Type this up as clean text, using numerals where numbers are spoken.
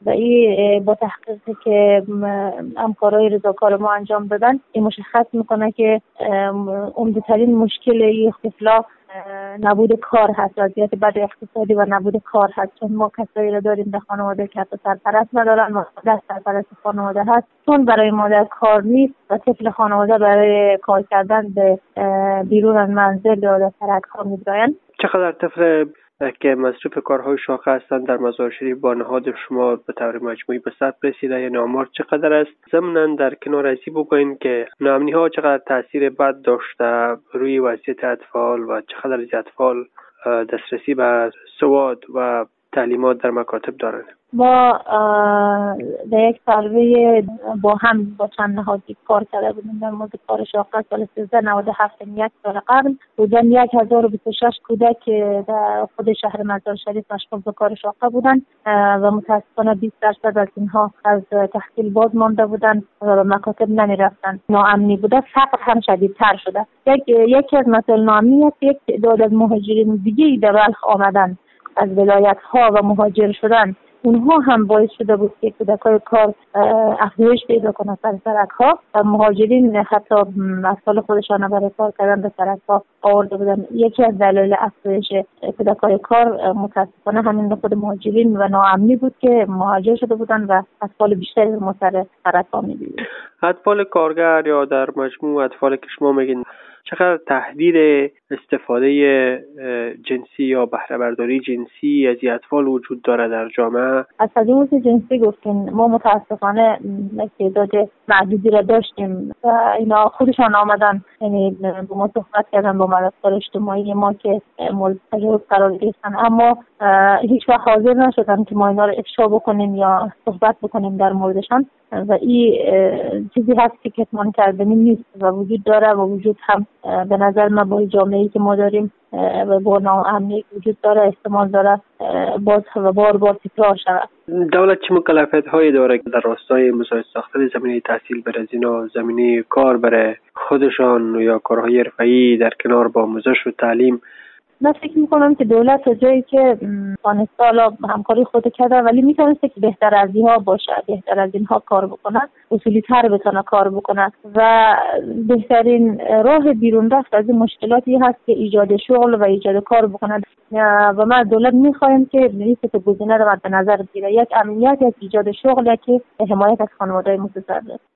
و این با تحقیقی که همکارای رضاکار ما انجام دادن این مشخص میکنه که عمده‌ترین مشکل این اختلاف نبود کار هست، وضعیت بد اقتصادی و نبود کار هست. چون ما کسایی را داریم در خانواده که حتی سرپرست ندارن و دست سرپرست خانواده هست، چون برای مادر کار نیست و طفل خانواده برای کار کردن به بیرون منزل یا در سرک ها می‌گراین. چقدر طفل که مصروف کارهای شاقه هستند در مزار شریف با نهاد شما به طور مجموعی به 100 رسیده؟ یعنی آمار چقدر است؟ ضمناً در کنار ازی بگوین که ناامنی ها چقدر تاثیر بد داشته روی وضعیت اطفال و چقدر از اطفال دسترسی به سواد و تعلیمات در مکاتب دارند؟ ما در یک سروی با چند نهادی کار کرده بودیم در مورد کار شاقه سال 1397، یک سال قبل بودن 1026 کودک که در خود شهر مزار شریف مشغول به کار شاقه بودن و متاسفانه 20% از اینها از تحصیل باز مانده بودن و به مکاتب نمی رفتن. ناامنی بوده، فقر هم شدیدتر شده. یکی از مسائل ناامنی است، یک تعداد از مهاجرین دیگه در بلخ آمدن از ولایت ها و مهاجر شدن. اونها هم باعث شده بود که کودکای کار افزایش پیدا کنند در سرک ها و مهاجرین حتی اطفال خودشان برای کار کردن به سرک ها آورده بودن. یکی از دلایل افزایش کودکای کار متاسفانه همین خود مهاجرین و ناامنی بود که مهاجر شده بودن و اطفال بیشتری ما سر سرک ها می‌دیدیم. اطفال کارگر یا در مجموع اطفال که شما میگین چقدر تهدید استفاده جنسی یا بهره برداری جنسی از اطفال وجود داره در جامعه؟ از تجاوز جنسی گفتین، ما متاسفانه تعداد معدودی را داشتیم و اینا خودشان آمدن، یعنی با ما صحبت کردن با مدرسه اجتماعی ما که مورد تجاوز قرار گرفتن، اما هیچ وقت حاضر نشدن که ما اینا رو افشا بکنیم یا صحبت بکنیم در موردشان و این چیزی هست که کتمان کردنی نیست و وجود داره و وجود هم به نظر من با جامعه‌ای که ما داریم و با ناامنی که وجود داره احتمال داره باز و بار تکرار شود. دولت چه مکلفیت‌هایی داره که در راستای مساعد ساختن زمینه تحصیل برای اینا، زمینه کار برای خودشان یا کارهای حرفه‌ای در کنار با آموزش و تعلیم؟ من فکر میکنم که دولت تا جایی که دانسته همکاری خود کرده ولی میتونسته که بهتر از اینها باشه، بهتر از اینها کار بکنه، اصولی تر بتونه کار بکنه و بهترین راه بیرون رفت از این مشکلاتی هست که ایجاد شغل و ایجاد کار بکنه و ما دولت میخوایم که ریسک گزینه رو مد نظر بگیره. یک امنیت، یک ایجاد شغل، که حمایت از خانواده‌های متضرر.